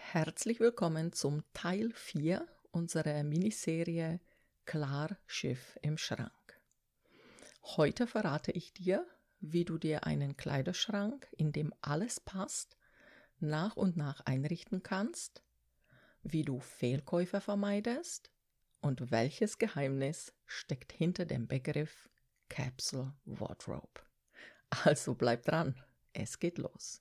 Herzlich willkommen zum Teil 4 unserer Miniserie Klar Schiff im Schrank. Heute verrate ich dir, wie du dir einen Kleiderschrank, in dem alles passt, nach und nach einrichten kannst, wie du Fehlkäufe vermeidest und welches Geheimnis steckt hinter dem Begriff Capsule Wardrobe. Also bleib dran, es geht los.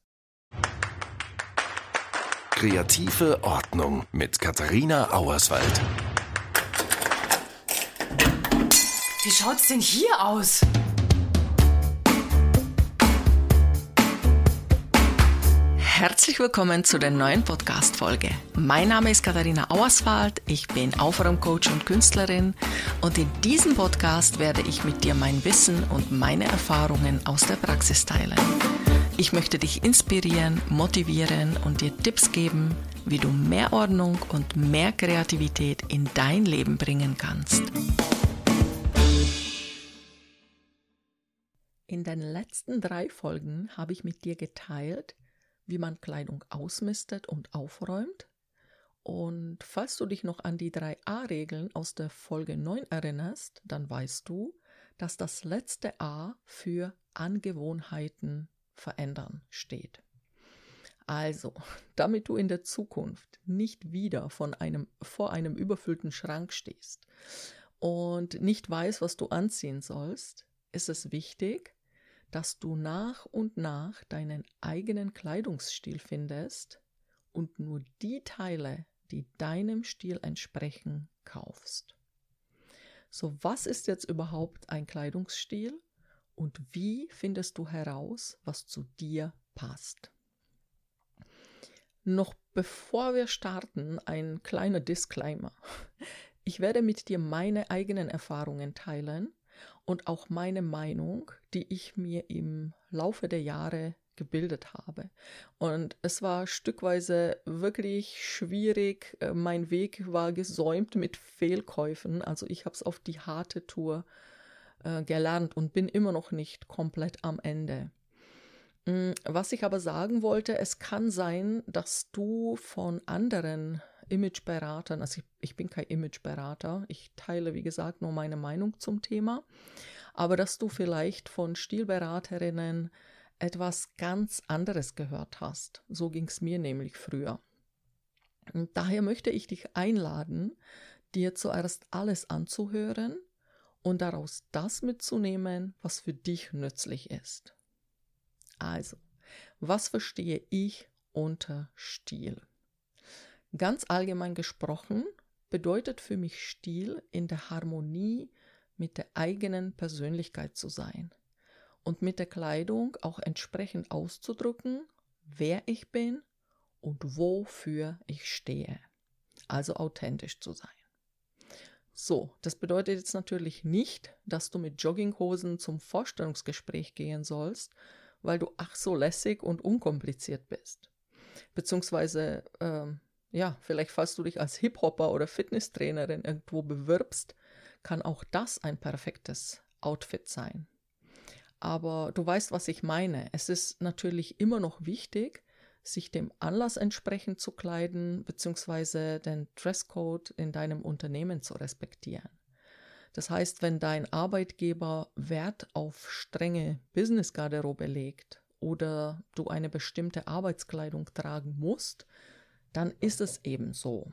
Kreative Ordnung mit Katharina Auerswald. Wie schaut's denn hier aus? Herzlich willkommen zu der neuen Podcast-Folge. Mein Name ist Katharina Auerswald, ich bin Aufräumcoach und Künstlerin und in diesem Podcast werde ich mit dir mein Wissen und meine Erfahrungen aus der Praxis teilen. Ich möchte dich inspirieren, motivieren und dir Tipps geben, wie du mehr Ordnung und mehr Kreativität in dein Leben bringen kannst. In den letzten 3 Folgen habe ich mit dir geteilt, wie man Kleidung ausmistet und aufräumt. Und falls du dich noch an die 3 A-Regeln aus der Folge 9 erinnerst, dann weißt du, dass das letzte A für Angewohnheiten verändern steht. Also, damit du in der Zukunft nicht wieder vor einem überfüllten Schrank stehst und nicht weißt, was du anziehen sollst, ist es wichtig, dass du nach und nach deinen eigenen Kleidungsstil findest und nur die Teile, die deinem Stil entsprechen, kaufst. So, was ist jetzt überhaupt ein Kleidungsstil und wie findest du heraus, was zu dir passt? Noch bevor wir starten, ein kleiner Disclaimer. Ich werde mit dir meine eigenen Erfahrungen teilen und auch meine Meinung, die ich mir im Laufe der Jahre gebildet habe. Und es war stückweise wirklich schwierig. Mein Weg war gesäumt mit Fehlkäufen. Also ich habe es auf die harte Tour gelernt und bin immer noch nicht komplett am Ende. Was ich aber sagen wollte, es kann sein, dass du von anderen Imageberatern, also ich bin kein Imageberater, ich teile wie gesagt nur meine Meinung zum Thema, aber dass du vielleicht von Stilberaterinnen etwas ganz anderes gehört hast. So ging es mir nämlich früher. Und daher möchte ich dich einladen, dir zuerst alles anzuhören und daraus das mitzunehmen, was für dich nützlich ist. Also, was verstehe ich unter Stil? Ganz allgemein gesprochen bedeutet für mich Stil, in der Harmonie mit der eigenen Persönlichkeit zu sein und mit der Kleidung auch entsprechend auszudrücken, wer ich bin und wofür ich stehe. Also authentisch zu sein. So, das bedeutet jetzt natürlich nicht, dass du mit Jogginghosen zum Vorstellungsgespräch gehen sollst, weil du ach so lässig und unkompliziert bist. Beziehungsweise, vielleicht falls du dich als Hip-Hopper oder Fitnesstrainerin irgendwo bewirbst, kann auch das ein perfektes Outfit sein. Aber du weißt, was ich meine. Es ist natürlich immer noch wichtig, sich dem Anlass entsprechend zu kleiden, beziehungsweise den Dresscode in deinem Unternehmen zu respektieren. Das heißt, wenn dein Arbeitgeber Wert auf strenge Business-Garderobe legt oder du eine bestimmte Arbeitskleidung tragen musst, dann ist es eben so.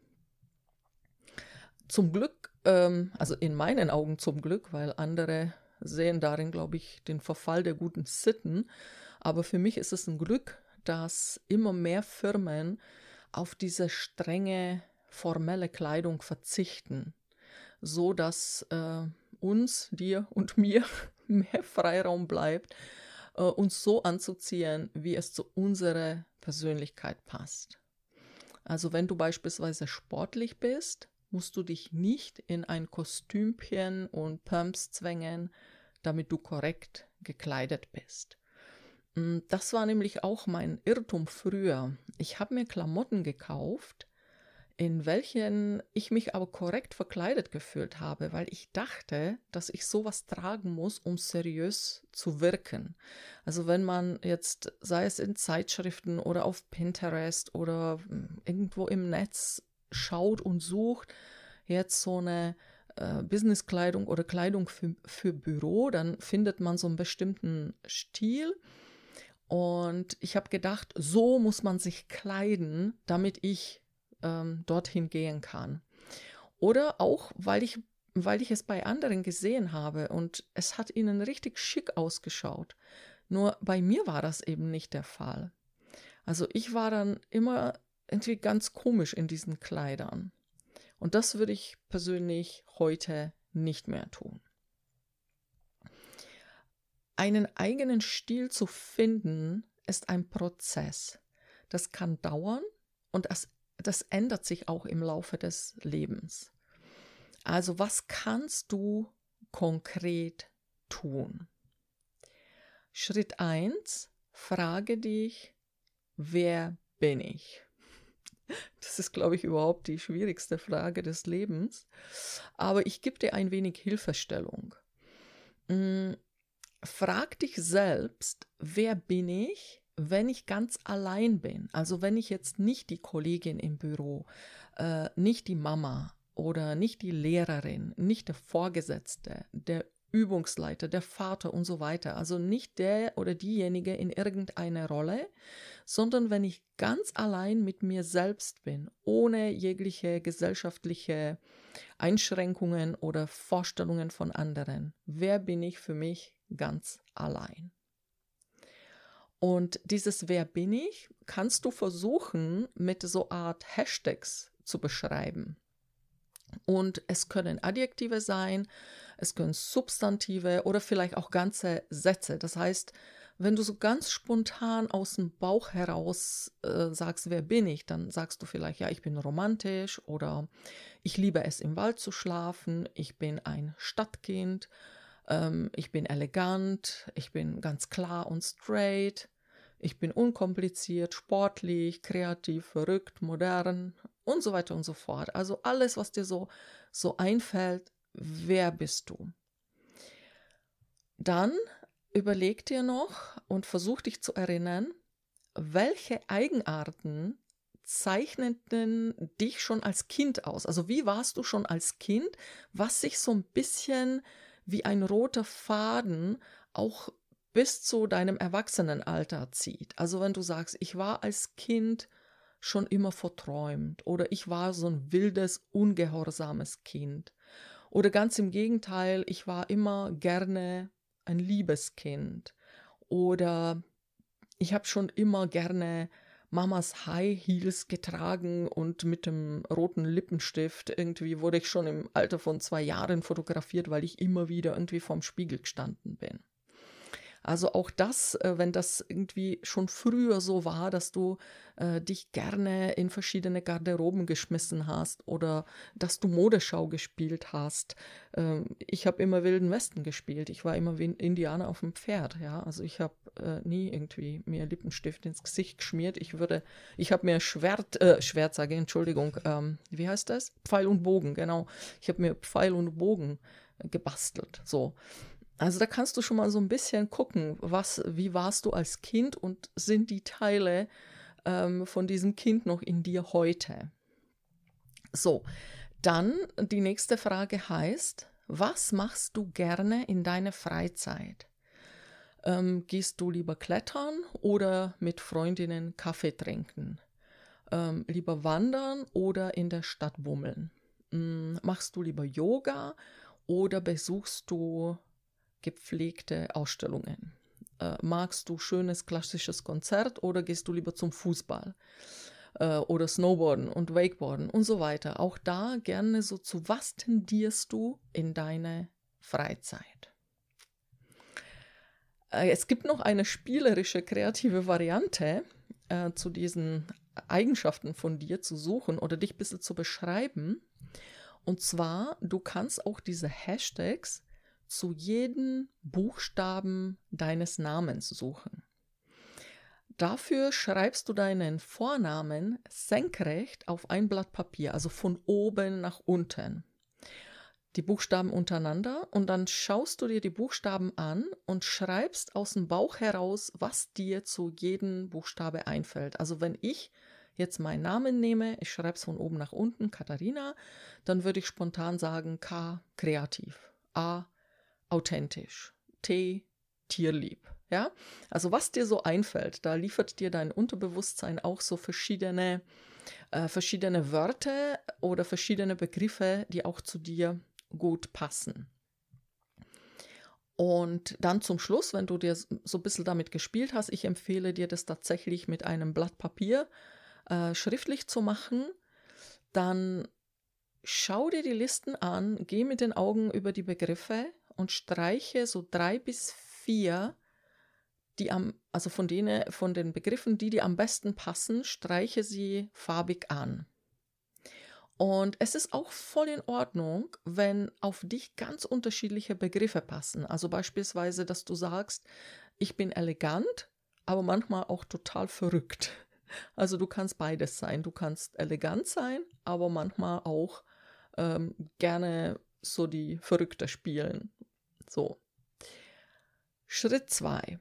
Zum Glück, also in meinen Augen zum Glück, weil andere sehen darin, glaube ich, den Verfall der guten Sitten. Aber für mich ist es ein Glück, dass immer mehr Firmen auf diese strenge, formelle Kleidung verzichten, so dass uns, dir und mir mehr Freiraum bleibt, uns so anzuziehen, wie es zu unserer Persönlichkeit passt. Also wenn du beispielsweise sportlich bist, musst du dich nicht in ein Kostümchen und Pumps zwängen, damit du korrekt gekleidet bist. Das war nämlich auch mein Irrtum früher. Ich habe mir Klamotten gekauft, in welchen ich mich aber korrekt verkleidet gefühlt habe, weil ich dachte, dass ich sowas tragen muss, um seriös zu wirken. Also wenn man jetzt, sei es in Zeitschriften oder auf Pinterest oder irgendwo im Netz schaut und sucht, jetzt so eine Businesskleidung oder Kleidung für Büro, dann findet man so einen bestimmten Stil. Und ich habe gedacht, so muss man sich kleiden, damit ich dorthin gehen kann. Oder auch, weil ich es bei anderen gesehen habe und es hat ihnen richtig schick ausgeschaut. Nur bei mir war das eben nicht der Fall. Also ich war dann immer irgendwie ganz komisch in diesen Kleidern. Und das würde ich persönlich heute nicht mehr tun. Einen eigenen Stil zu finden, ist ein Prozess. Das kann dauern und das ändert sich auch im Laufe des Lebens. Also was kannst du konkret tun? Schritt 1, frage dich, wer bin ich? Das ist, glaube ich, überhaupt die schwierigste Frage des Lebens. Aber ich gebe dir ein wenig Hilfestellung. Frag dich selbst, wer bin ich, wenn ich ganz allein bin? Also wenn ich jetzt nicht die Kollegin im Büro, nicht die Mama oder nicht die Lehrerin, nicht der Vorgesetzte, der Übungsleiter, der Vater und so weiter. Also nicht der oder diejenige in irgendeiner Rolle, sondern wenn ich ganz allein mit mir selbst bin, ohne jegliche gesellschaftliche Einschränkungen oder Vorstellungen von anderen. Wer bin ich für mich ganz allein? Und dieses Wer bin ich kannst du versuchen mit so Art Hashtags zu beschreiben. Und es können Adjektive sein, es können Substantive oder vielleicht auch ganze Sätze. Das heißt, wenn du so ganz spontan aus dem Bauch heraus sagst, wer bin ich, dann sagst du vielleicht, ja, ich bin romantisch oder ich liebe es, im Wald zu schlafen, ich bin ein Stadtkind, ich bin elegant, ich bin ganz klar und straight, ich bin unkompliziert, sportlich, kreativ, verrückt, modern und so weiter und so fort. Also alles, was dir so einfällt, wer bist du? Dann überleg dir noch und versuch dich zu erinnern, welche Eigenarten zeichneten dich schon als Kind aus? Also wie warst du schon als Kind, was sich so ein bisschen wie ein roter Faden auch bis zu deinem Erwachsenenalter zieht. Also wenn du sagst, ich war als Kind schon immer verträumt oder ich war so ein wildes, ungehorsames Kind. Oder ganz im Gegenteil, ich war immer gerne ein liebes Kind. Oder ich habe schon immer gerne Mamas High Heels getragen und mit dem roten Lippenstift irgendwie wurde ich schon im Alter von 2 Jahren fotografiert, weil ich immer wieder irgendwie vorm Spiegel gestanden bin. Also auch das, wenn das irgendwie schon früher so war, dass du dich gerne in verschiedene Garderoben geschmissen hast oder dass du Modeschau gespielt hast. Ich habe immer Wilden Westen gespielt. Ich war immer wie ein Indianer auf dem Pferd. Ja? Also ich habe nie irgendwie mir Lippenstift ins Gesicht geschmiert. Ich habe mir Schwert sage, Entschuldigung, wie heißt das? Pfeil und Bogen, genau. Ich habe mir Pfeil und Bogen gebastelt, so. Also da kannst du schon mal so ein bisschen gucken, wie warst du als Kind und sind die Teile von diesem Kind noch in dir heute? So, dann die nächste Frage heißt, was machst du gerne in deiner Freizeit? Gehst du lieber klettern oder mit Freundinnen Kaffee trinken? Lieber wandern oder in der Stadt bummeln? Machst du lieber Yoga oder besuchst du gepflegte Ausstellungen? Magst du schönes klassisches Konzert oder gehst du lieber zum Fußball oder Snowboarden und Wakeboarden und so weiter? Auch da gerne so, zu was tendierst du in deiner Freizeit? Es gibt noch eine spielerische, kreative Variante, zu diesen Eigenschaften von dir zu suchen oder dich ein bisschen zu beschreiben. Und zwar, du kannst auch diese Hashtags zu jedem Buchstaben deines Namens suchen. Dafür schreibst du deinen Vornamen senkrecht auf ein Blatt Papier, also von oben nach unten. Die Buchstaben untereinander und dann schaust du dir die Buchstaben an und schreibst aus dem Bauch heraus, was dir zu jedem Buchstabe einfällt. Also wenn ich jetzt meinen Namen nehme, ich schreibe es von oben nach unten, Katharina, dann würde ich spontan sagen K, kreativ, A, authentisch, T, tierlieb. Ja? Also was dir so einfällt, da liefert dir dein Unterbewusstsein auch so verschiedene Wörter oder verschiedene Begriffe, die auch zu dir gut passen. Und dann zum Schluss, wenn du dir so ein bisschen damit gespielt hast, ich empfehle dir das tatsächlich mit einem Blatt Papier schriftlich zu machen, dann schau dir die Listen an, geh mit den Augen über die Begriffe und streiche so 3 bis 4, also von den Begriffen, die dir am besten passen, streiche sie farbig an. Und es ist auch voll in Ordnung, wenn auf dich ganz unterschiedliche Begriffe passen. Also beispielsweise, dass du sagst, ich bin elegant, aber manchmal auch total verrückt. Also du kannst beides sein. Du kannst elegant sein, aber manchmal auch gerne so die Verrückte spielen. So. Schritt 2.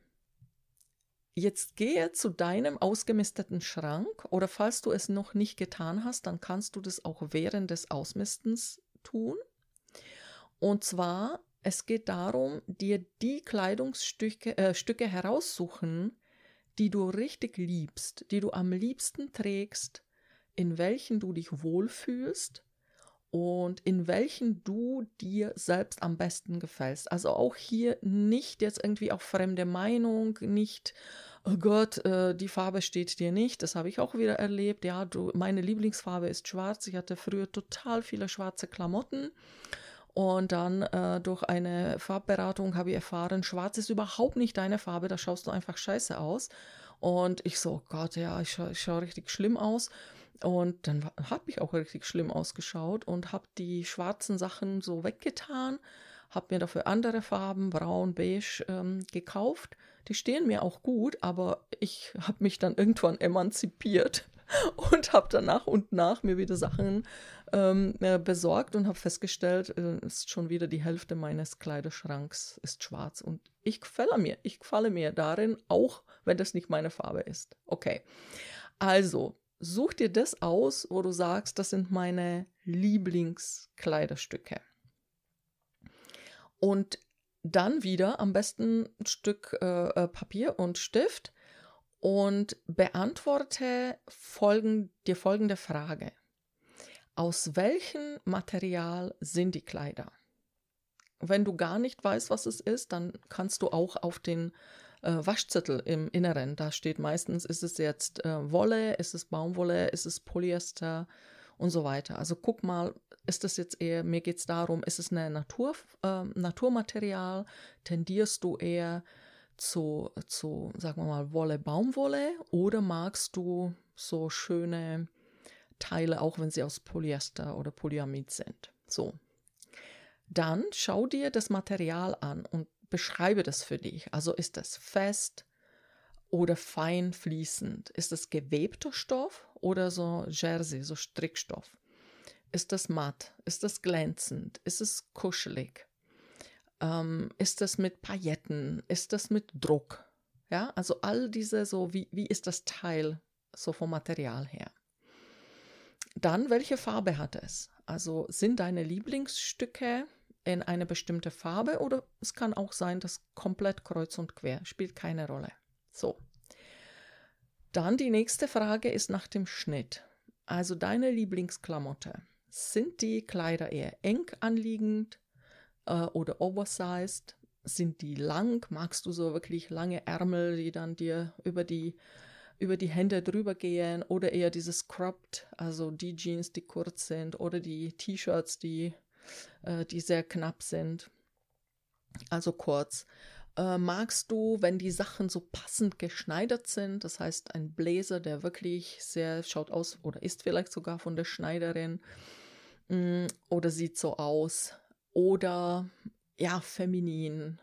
Jetzt gehe zu deinem ausgemisteten Schrank oder falls du es noch nicht getan hast, dann kannst du das auch während des Ausmistens tun. Und zwar, es geht darum, dir die Kleidungsstücke heraussuchen, die du richtig liebst, die du am liebsten trägst, in welchen du dich wohlfühlst und in welchen du dir selbst am besten gefällst. Also auch hier nicht jetzt irgendwie auf fremde Meinung, nicht, oh Gott, die Farbe steht dir nicht. Das habe ich auch wieder erlebt. Ja, meine Lieblingsfarbe ist schwarz. Ich hatte früher total viele schwarze Klamotten. Und dann durch eine Farbberatung habe ich erfahren, schwarz ist überhaupt nicht deine Farbe, da schaust du einfach scheiße aus. Und ich so, oh Gott, ja, ich schaue richtig schlimm aus. Und dann habe ich auch richtig schlimm ausgeschaut und habe die schwarzen Sachen so weggetan, habe mir dafür andere Farben, braun, beige, gekauft. Die stehen mir auch gut, aber ich habe mich dann irgendwann emanzipiert und habe dann nach und nach mir wieder Sachen besorgt und habe festgestellt, ist schon wieder die Hälfte meines Kleiderschranks ist schwarz und ich gefalle mir darin, auch wenn das nicht meine Farbe ist. Okay, also such dir das aus, wo du sagst, das sind meine Lieblingskleiderstücke. Und dann wieder am besten ein Stück Papier und Stift und beantworte dir folgende Frage. Aus welchem Material sind die Kleider? Wenn du gar nicht weißt, was es ist, dann kannst du auch auf den Waschzettel im Inneren, da steht meistens, ist es jetzt Wolle, ist es Baumwolle, ist es Polyester und so weiter. Also guck mal, ist das jetzt eher, mir geht es darum, ist es ein Naturmaterial, tendierst du eher zu, sagen wir mal, Wolle, Baumwolle oder magst du so schöne Teile, auch wenn sie aus Polyester oder Polyamid sind. So. Dann schau dir das Material an und beschreibe das für dich. Also ist das fest oder fein fließend? Ist das gewebter Stoff oder so Jersey, so Strickstoff? Ist das matt? Ist das glänzend? Ist es kuschelig? Ist das mit Pailletten? Ist das mit Druck? Ja, also all diese so, wie ist das Teil so vom Material her? Dann, welche Farbe hat es? Also sind deine Lieblingsstücke in eine bestimmte Farbe oder es kann auch sein, dass komplett kreuz und quer, spielt keine Rolle. So. Dann die nächste Frage ist nach dem Schnitt. Also deine Lieblingsklamotte. Sind die Kleider eher eng anliegend oder oversized? Sind die lang? Magst du so wirklich lange Ärmel, die dann dir über die Hände drüber gehen oder eher dieses cropped, also die Jeans, die kurz sind oder die T-Shirts, die sehr knapp sind, also kurz. Magst du, wenn die Sachen so passend geschneidert sind, das heißt ein Bläser, der wirklich sehr schaut aus oder ist vielleicht sogar von der Schneiderin oder sieht so aus oder ja, feminin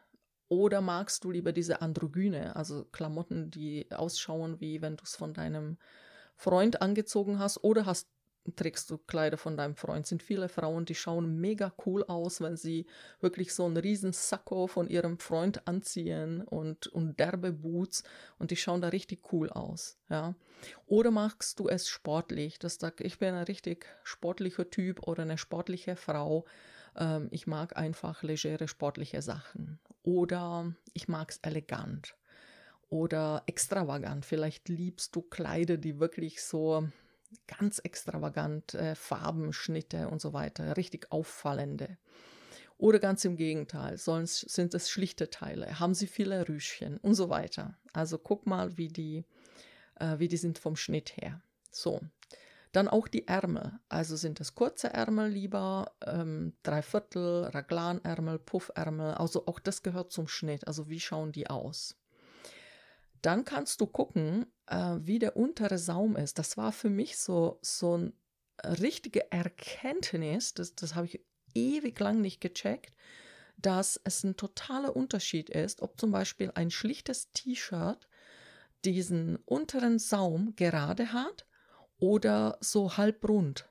Oder magst du lieber diese Androgyne, also Klamotten, die ausschauen, wie wenn du es von deinem Freund angezogen hast, oder trägst du Kleider von deinem Freund? Sind viele Frauen, die schauen mega cool aus, wenn sie wirklich so einen riesen Sakko von ihrem Freund anziehen und derbe Boots, und die schauen da richtig cool aus, ja. Oder magst du es sportlich, dass du sagst, ich bin ein richtig sportlicher Typ oder eine sportliche Frau, ich mag einfach legere sportliche Sachen. Oder ich mag es elegant oder extravagant. Vielleicht liebst du Kleider, die wirklich so ganz extravagant, Farbenschnitte und so weiter, richtig auffallende. Oder ganz im Gegenteil, sind es schlichte Teile, haben sie viele Rüschchen und so weiter. Also guck mal, wie die sind vom Schnitt her. So, dann auch die Ärmel. Also sind es kurze Ärmel lieber, Dreiviertel, Raglanärmel, Puffärmel. Also auch das gehört zum Schnitt. Also wie schauen die aus? Dann kannst du gucken, wie der untere Saum ist. Das war für mich so eine richtige Erkenntnis, das habe ich ewig lang nicht gecheckt, dass es ein totaler Unterschied ist, ob zum Beispiel ein schlichtes T-Shirt diesen unteren Saum gerade hat oder so halbrund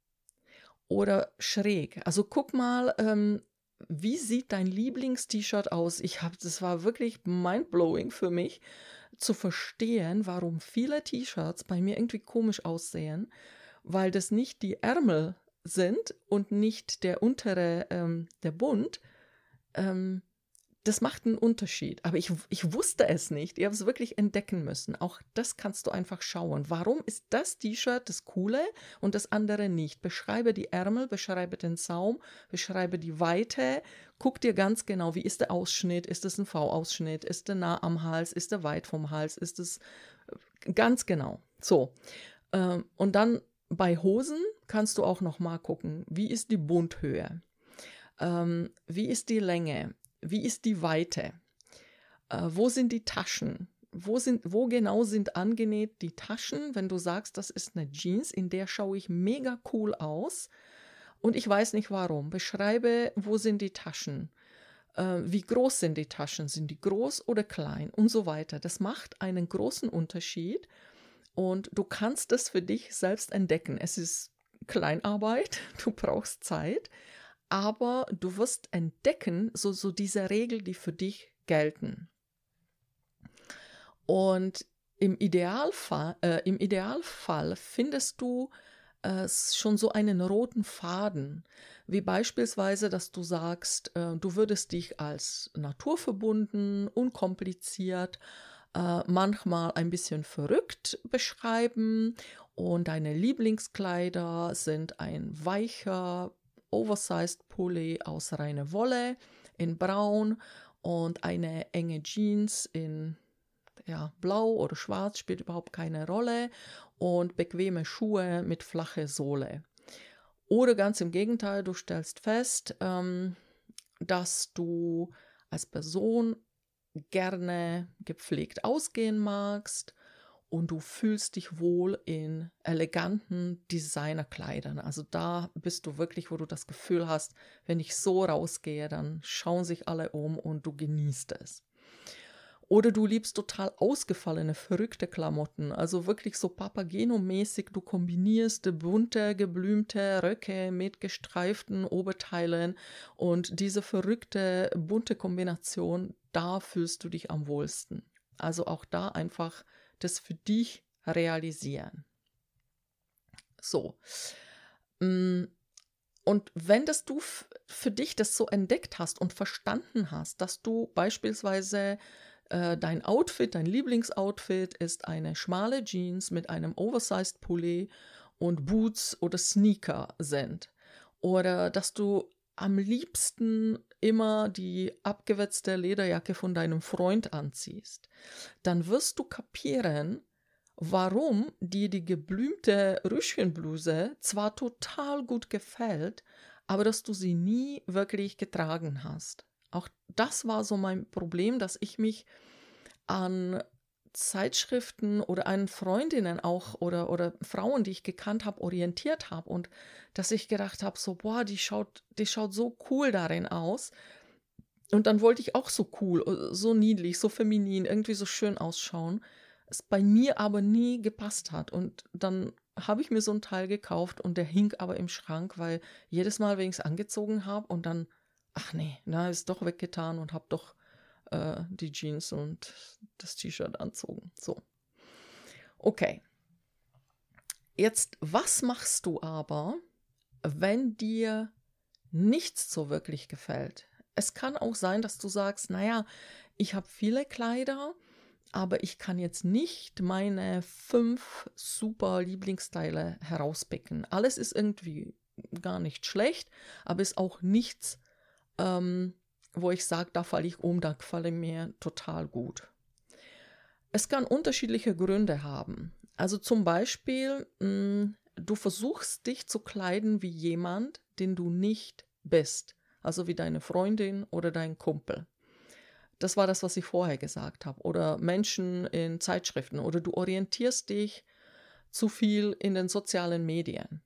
oder schräg. Also guck mal, wie sieht dein Lieblings-T-Shirt aus? Das war wirklich mindblowing für mich, zu verstehen, warum viele T-Shirts bei mir irgendwie komisch aussehen, weil das nicht die Ärmel sind und nicht der untere, der Bund. Das macht einen Unterschied. Aber ich wusste es nicht. Ich habe es wirklich entdecken müssen. Auch das kannst du einfach schauen. Warum ist das T-Shirt das Coole und das andere nicht? Beschreibe die Ärmel, beschreibe den Saum, beschreibe die Weite. Guck dir ganz genau, wie ist der Ausschnitt? Ist es ein V-Ausschnitt? Ist der nah am Hals? Ist der weit vom Hals? Ist es ganz genau. So. Und dann bei Hosen kannst du auch noch mal gucken, wie ist die Bundhöhe? Wie ist die Länge? Wie ist die Weite? Wo sind die Taschen? Wo genau sind angenäht die Taschen, wenn du sagst, das ist eine Jeans, in der schaue ich mega cool aus und ich weiß nicht warum. Beschreibe, wo sind die Taschen? Wie groß sind die Taschen? Sind die groß oder klein? Und so weiter. Das macht einen großen Unterschied und du kannst es für dich selbst entdecken. Es ist Kleinarbeit, du brauchst Zeit, aber du wirst entdecken, so diese Regeln, die für dich gelten. Und im Idealfall findest du schon so einen roten Faden, wie beispielsweise, dass du sagst, du würdest dich als naturverbunden, unkompliziert, manchmal ein bisschen verrückt beschreiben und deine Lieblingskleider sind ein weicher, Oversized Pulli aus reiner Wolle in braun und eine enge Jeans in blau oder schwarz, spielt überhaupt keine Rolle, und bequeme Schuhe mit flacher Sohle. Oder ganz im Gegenteil, du stellst fest, dass du als Person gerne gepflegt ausgehen magst und du fühlst dich wohl in eleganten Designerkleidern. Also da bist du wirklich, wo du das Gefühl hast, wenn ich so rausgehe, dann schauen sich alle um und du genießt es. Oder du liebst total ausgefallene, verrückte Klamotten, also wirklich so Papageno-mäßig, du kombinierst bunte, geblümte Röcke mit gestreiften Oberteilen und diese verrückte, bunte Kombination, da fühlst du dich am wohlsten. Also auch da einfach das für dich realisieren. So. Und wenn du für dich das so entdeckt hast und verstanden hast, dass du beispielsweise dein Lieblingsoutfit ist eine schmale Jeans mit einem Oversized Pulli und Boots oder Sneaker sind, oder dass du am liebsten immer die abgewetzte Lederjacke von deinem Freund anziehst, dann wirst du kapieren, warum dir die geblümte Rüschenbluse zwar total gut gefällt, aber dass du sie nie wirklich getragen hast. Auch das war so mein Problem, dass ich mich an Zeitschriften oder an Freundinnen auch oder Frauen, die ich gekannt habe, orientiert habe und dass ich gedacht habe, so, boah, die schaut so cool darin aus. Und dann wollte ich auch so cool, so niedlich, so feminin, irgendwie so schön ausschauen. Es bei mir aber nie gepasst hat. Und dann habe ich mir so ein Teil gekauft und der hing aber im Schrank, weil jedes Mal, wenn ich es angezogen habe und dann, ach nee, na, ist doch weggetan und habe doch die Jeans und das T-Shirt anzogen. So. Okay. Jetzt, was machst du aber, wenn dir nichts so wirklich gefällt? Es kann auch sein, dass du sagst, naja, ich habe viele Kleider, aber ich kann jetzt nicht meine 5 super Lieblingsteile herauspicken. Alles ist irgendwie gar nicht schlecht, aber ist auch nichts, wo ich sage, da falle ich um, da gefallen mir total gut. Es kann unterschiedliche Gründe haben. Also zum Beispiel, du versuchst dich zu kleiden wie jemand, den du nicht bist. Also wie deine Freundin oder dein Kumpel. Das war das, was ich vorher gesagt habe. Oder Menschen in Zeitschriften. Oder du orientierst dich zu viel in den sozialen Medien.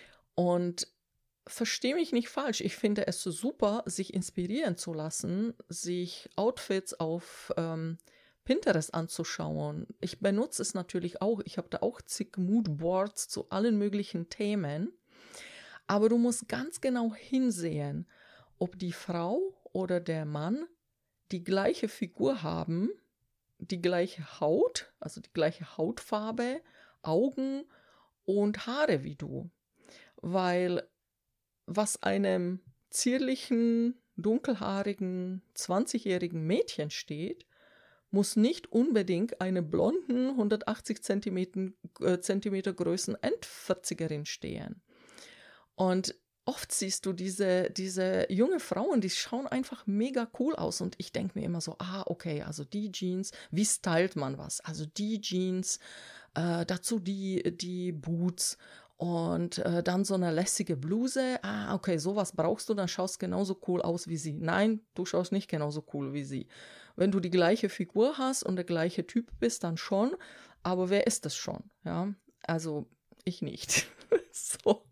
Und verstehe mich nicht falsch. Ich finde es so super, sich inspirieren zu lassen, sich Outfits auf Pinterest anzuschauen. Ich benutze es natürlich auch. Ich habe da auch zig Moodboards zu allen möglichen Themen. Aber du musst ganz genau hinsehen, ob die Frau oder der Mann die gleiche Figur haben, die gleiche Haut, also die gleiche Hautfarbe, Augen und Haare wie du. Weil was einem zierlichen, dunkelhaarigen, 20-jährigen Mädchen steht, muss nicht unbedingt eine blonden, 180 Zentimeter Größen End-40erin stehen. Und oft siehst du diese junge Frauen, die schauen einfach mega cool aus. Und ich denke mir immer so, okay, also die Jeans, wie stylt man was? Also die Jeans, dazu die Boots und dann so eine lässige Bluse. Okay, sowas brauchst du, dann schaust du genauso cool aus wie sie. Nein, du schaust nicht genauso cool wie sie. Wenn du die gleiche Figur hast und der gleiche Typ bist, dann schon. Aber wer ist das schon? Ja, also ich nicht. So.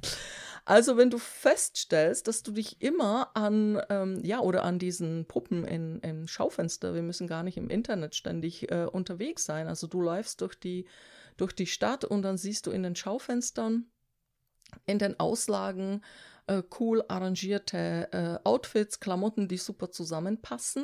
Also wenn du feststellst, dass du dich immer an, oder an diesen Puppen im Schaufenster, wir müssen gar nicht im Internet ständig unterwegs sein, also du läufst durch die Stadt und dann siehst du in den Schaufenstern, in den Auslagen cool arrangierte Outfits, Klamotten, die super zusammenpassen,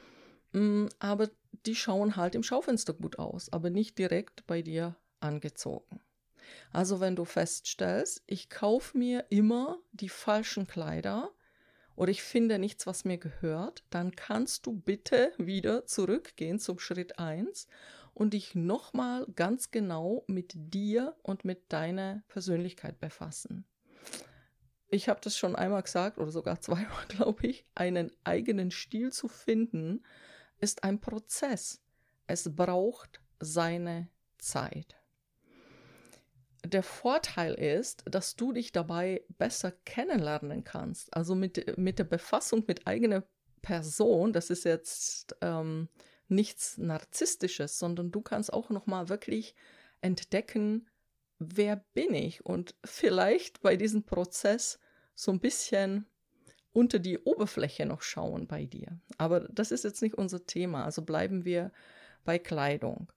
aber die schauen halt im Schaufenster gut aus, aber nicht direkt bei dir angezogen. Also wenn du feststellst, ich kaufe mir immer die falschen Kleider oder ich finde nichts, was mir gehört, dann kannst du bitte wieder zurückgehen zum Schritt 1 und dich nochmal ganz genau mit dir und mit deiner Persönlichkeit befassen. Ich habe das schon einmal gesagt oder sogar zweimal, glaube ich, einen eigenen Stil zu finden, ist ein Prozess. Es braucht seine Zeit. Der Vorteil ist, dass du dich dabei besser kennenlernen kannst. Also mit der Befassung mit eigener Person, das ist jetzt nichts Narzisstisches, sondern du kannst auch nochmal wirklich entdecken, wer bin ich? Und vielleicht bei diesem Prozess so ein bisschen unter die Oberfläche noch schauen bei dir. Aber das ist jetzt nicht unser Thema, also bleiben wir bei Kleidung.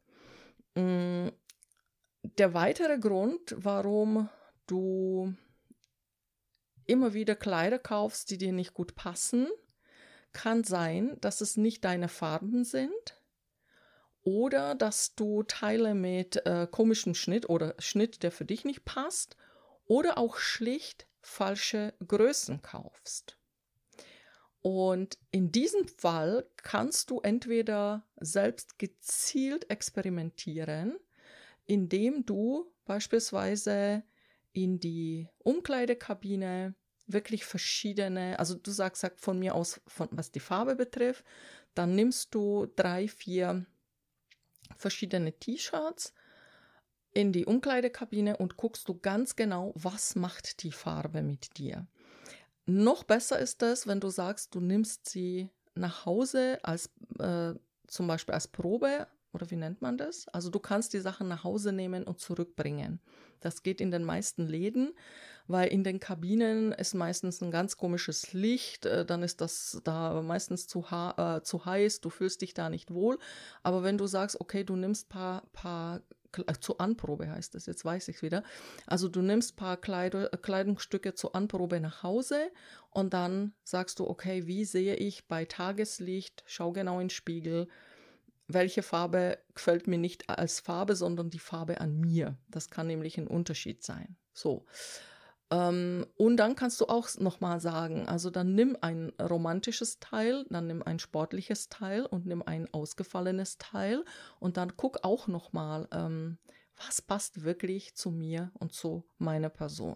Der weitere Grund, warum du immer wieder Kleider kaufst, die dir nicht gut passen, kann sein, dass es nicht deine Farben sind oder dass du Teile mit komischem Schnitt oder Schnitt, der für dich nicht passt, oder auch schlicht falsche Größen kaufst. Und in diesem Fall kannst du entweder selbst gezielt experimentieren, indem du beispielsweise in die Umkleidekabine wirklich verschiedene, also du sagst von mir aus, was die Farbe betrifft, dann nimmst du 3, 4 verschiedene T-Shirts in die Umkleidekabine und guckst du ganz genau, was macht die Farbe mit dir. Noch besser ist es, wenn du sagst, du nimmst sie nach Hause als zum Beispiel als Probe oder wie nennt man das? Also du kannst die Sachen nach Hause nehmen und zurückbringen. Das geht in den meisten Läden, weil in den Kabinen ist meistens ein ganz komisches Licht, dann ist das da meistens zu heiß, du fühlst dich da nicht wohl. Aber wenn du sagst, okay, du nimmst paar zur Anprobe heißt das, jetzt weiß ich es wieder. Also du nimmst ein paar Kleidungsstücke zur Anprobe nach Hause und dann sagst du, okay, wie sehe ich bei Tageslicht, schau genau in den Spiegel, welche Farbe gefällt mir nicht als Farbe, sondern die Farbe an mir. Das kann nämlich ein Unterschied sein. So. Und dann kannst du auch nochmal sagen, also dann nimm ein romantisches Teil, dann nimm ein sportliches Teil und nimm ein ausgefallenes Teil und dann guck auch nochmal, was passt wirklich zu mir und zu meiner Person.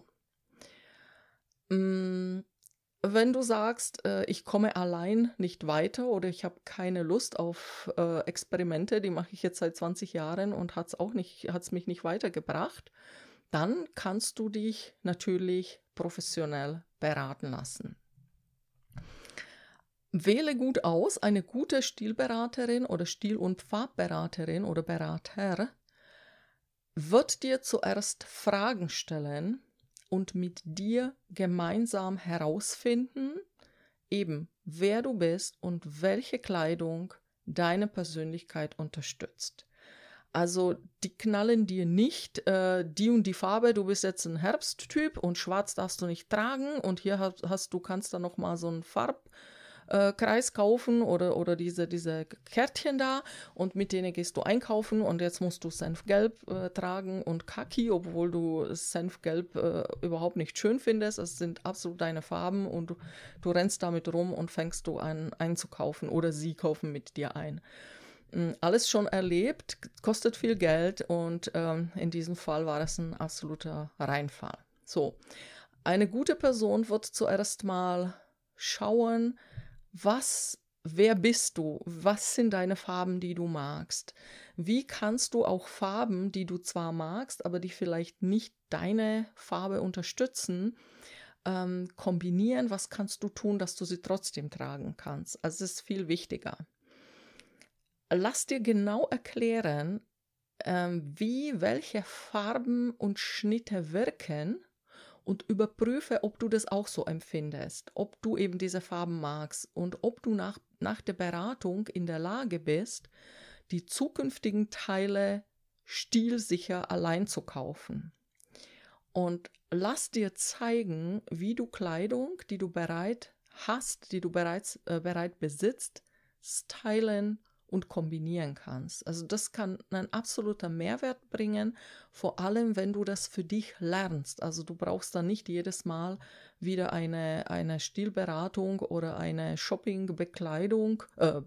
Wenn du sagst, ich komme allein nicht weiter oder ich habe keine Lust auf Experimente, die mache ich jetzt seit 20 Jahren und hat's mich nicht weitergebracht, dann kannst du dich natürlich professionell beraten lassen. Wähle gut aus, eine gute Stilberaterin oder Stil- und Farbberaterin oder Berater wird dir zuerst Fragen stellen und mit dir gemeinsam herausfinden, eben wer du bist und welche Kleidung deine Persönlichkeit unterstützt. Also die knallen dir nicht die und die Farbe, du bist jetzt ein Herbsttyp und schwarz darfst du nicht tragen und hier kannst du noch mal so einen Farbkreis kaufen oder diese Kärtchen da und mit denen gehst du einkaufen und jetzt musst du Senfgelb tragen und Khaki, obwohl du Senfgelb überhaupt nicht schön findest. Es sind absolut deine Farben und du rennst damit rum und fängst du an einzukaufen oder sie kaufen mit dir ein. Alles schon erlebt, kostet viel Geld und in diesem Fall war es ein absoluter Reinfall. So, eine gute Person wird zuerst mal schauen, wer bist du? Was sind deine Farben, die du magst? Wie kannst du auch Farben, die du zwar magst, aber die vielleicht nicht deine Farbe unterstützen, kombinieren? Was kannst du tun, dass du sie trotzdem tragen kannst? Also es ist viel wichtiger. Lass dir genau erklären, wie welche Farben und Schnitte wirken und überprüfe, ob du das auch so empfindest, ob du eben diese Farben magst und ob du nach der Beratung in der Lage bist, die zukünftigen Teile stilsicher allein zu kaufen. Und lass dir zeigen, wie du Kleidung, die du bereit hast, die du bereits bereit besitzt, stylen und kombinieren kannst. Also das kann ein absoluter Mehrwert bringen, vor allem wenn du das für dich lernst. Also du brauchst dann nicht jedes Mal wieder eine Stilberatung oder eine Shopping-Begleitung,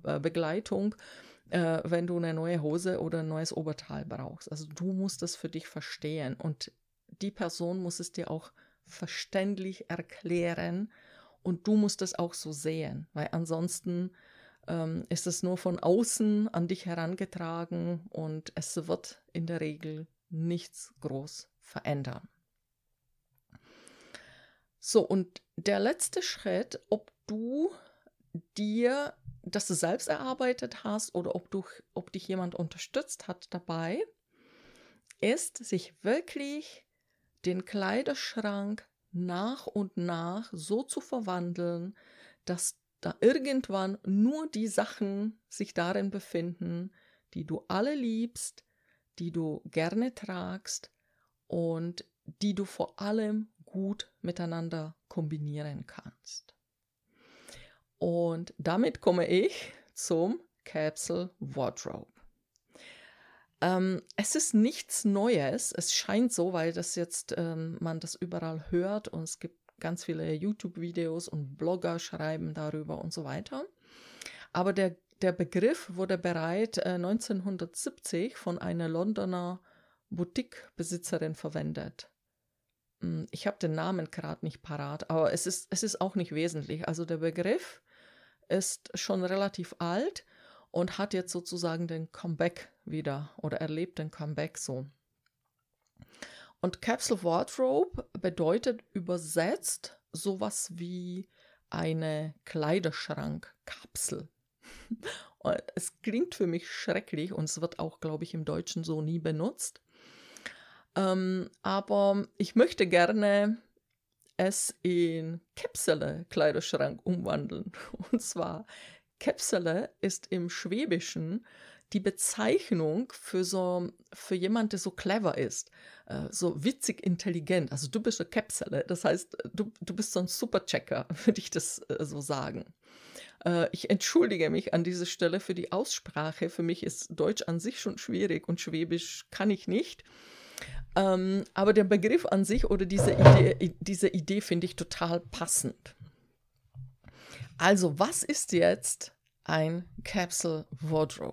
wenn du eine neue Hose oder ein neues Oberteil brauchst. Also du musst das für dich verstehen und die Person muss es dir auch verständlich erklären und du musst es auch so sehen, weil ansonsten ist es nur von außen an dich herangetragen und es wird in der Regel nichts groß verändern. So, und der letzte Schritt, ob du dir das selbst erarbeitet hast oder ob dich jemand unterstützt hat dabei, ist, sich wirklich den Kleiderschrank nach und nach so zu verwandeln, dass da irgendwann nur die Sachen sich darin befinden, die du alle liebst, die du gerne tragst und die du vor allem gut miteinander kombinieren kannst. Und damit komme ich zum Capsule Wardrobe. Es ist nichts Neues, es scheint so, weil das jetzt man das überall hört und es gibt ganz viele YouTube-Videos und Blogger schreiben darüber und so weiter. Aber der Begriff wurde bereits 1970 von einer Londoner Boutique-Besitzerin verwendet. Ich habe den Namen gerade nicht parat, aber es ist auch nicht wesentlich. Also der Begriff ist schon relativ alt und hat jetzt sozusagen den Comeback wieder oder erlebt den Comeback so. Und Capsule Wardrobe bedeutet übersetzt sowas wie eine Kleiderschrankkapsel. Es klingt für mich schrecklich und es wird auch, glaube ich, im Deutschen so nie benutzt. Aber ich möchte gerne es in Käpsele-Kleiderschrank umwandeln. Und zwar, Käpsele ist im Schwäbischen die Bezeichnung für jemand, der so clever ist, so witzig intelligent. Also du bist eine Käpsele, das heißt, du bist so ein Superchecker, würde ich das so sagen. Ich entschuldige mich an dieser Stelle für die Aussprache. Für mich ist Deutsch an sich schon schwierig und Schwäbisch kann ich nicht. Aber der Begriff an sich oder diese Idee finde ich total passend. Also, was ist jetzt ein Capsule Wardrobe?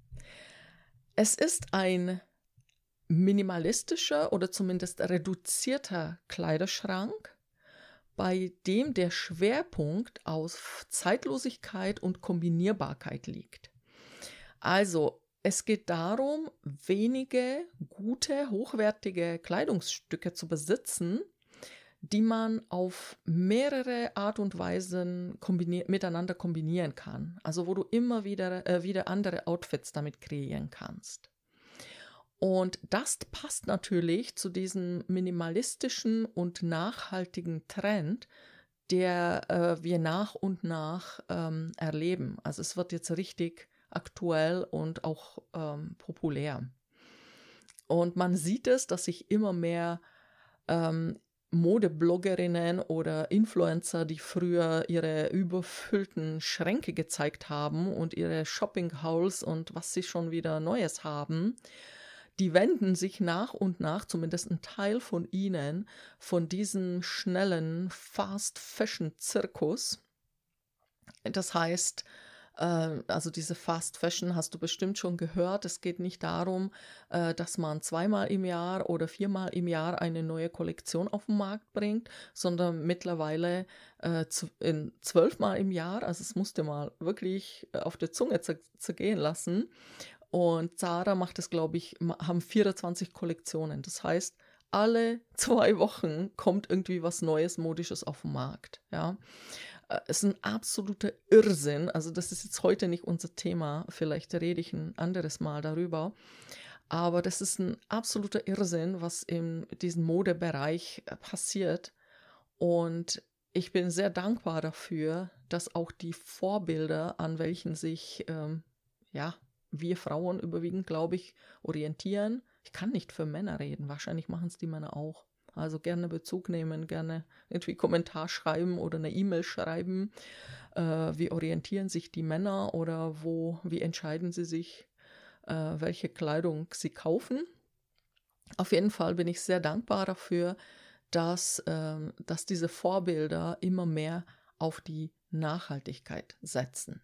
Es ist ein minimalistischer oder zumindest reduzierter Kleiderschrank, bei dem der Schwerpunkt auf Zeitlosigkeit und Kombinierbarkeit liegt. Also, es geht darum, wenige gute, hochwertige Kleidungsstücke zu besitzen, die man auf mehrere Art und Weisen miteinander kombinieren kann. Also wo du immer wieder andere Outfits damit kreieren kannst. Und das passt natürlich zu diesem minimalistischen und nachhaltigen Trend, der wir nach und nach erleben. Also es wird jetzt richtig aktuell und auch populär. Und man sieht es, dass sich immer mehr Modebloggerinnen oder Influencer, die früher ihre überfüllten Schränke gezeigt haben und ihre Shopping-Hauls und was sie schon wieder Neues haben, die wenden sich nach und nach, zumindest ein Teil von ihnen, von diesem schnellen Fast-Fashion-Zirkus. Das heißt, also diese Fast Fashion hast du bestimmt schon gehört. Es geht nicht darum, dass man 2-mal im Jahr oder 4-mal im Jahr eine neue Kollektion auf den Markt bringt, sondern mittlerweile 12-mal im Jahr. Also es musste mal wirklich auf der Zunge zergehen lassen. Und Zara macht es, glaube ich, haben 24 Kollektionen. Das heißt, alle 2 Wochen kommt irgendwie was Neues, Modisches auf den Markt. Ja. Es ist ein absoluter Irrsinn. Also das ist jetzt heute nicht unser Thema. Vielleicht rede ich ein anderes Mal darüber. Aber das ist ein absoluter Irrsinn, was in diesem Modebereich passiert. Und ich bin sehr dankbar dafür, dass auch die Vorbilder, an welchen sich wir Frauen überwiegend, glaube ich, orientieren. Ich kann nicht für Männer reden. Wahrscheinlich machen es die Männer auch. Also gerne Bezug nehmen, gerne irgendwie Kommentar schreiben oder eine E-Mail schreiben. Wie orientieren sich die Männer oder wie entscheiden sie sich, welche Kleidung sie kaufen? Auf jeden Fall bin ich sehr dankbar dafür, dass diese Vorbilder immer mehr auf die Nachhaltigkeit setzen.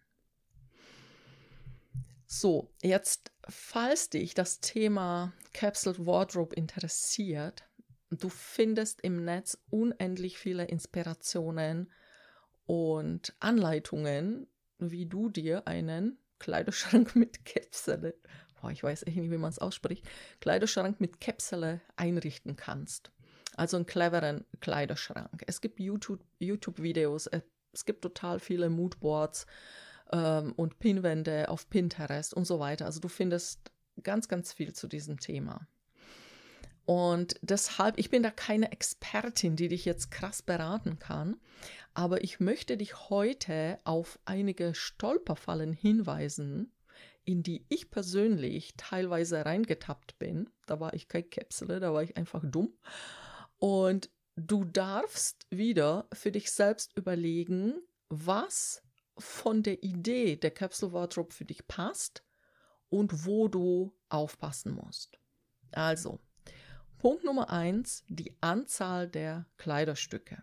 So, jetzt, falls dich das Thema Capsule Wardrobe interessiert, du findest im Netz unendlich viele Inspirationen und Anleitungen, wie du dir einen Kleiderschrank mit Käpsele, ich weiß echt nicht, wie man es ausspricht, Kleiderschrank mit Käpsele einrichten kannst. Also einen cleveren Kleiderschrank. Es gibt YouTube-Videos, es gibt total viele Moodboards und Pinwände auf Pinterest und so weiter. Also du findest ganz, ganz viel zu diesem Thema. Und deshalb, ich bin da keine Expertin, die dich jetzt krass beraten kann, aber ich möchte dich heute auf einige Stolperfallen hinweisen, in die ich persönlich teilweise reingetappt bin. Da war ich kein Käpsele, da war ich einfach dumm. Und du darfst wieder für dich selbst überlegen, was von der Idee der Capsule Wardrobe für dich passt und wo du aufpassen musst. Also, Punkt Nummer 1, die Anzahl der Kleiderstücke.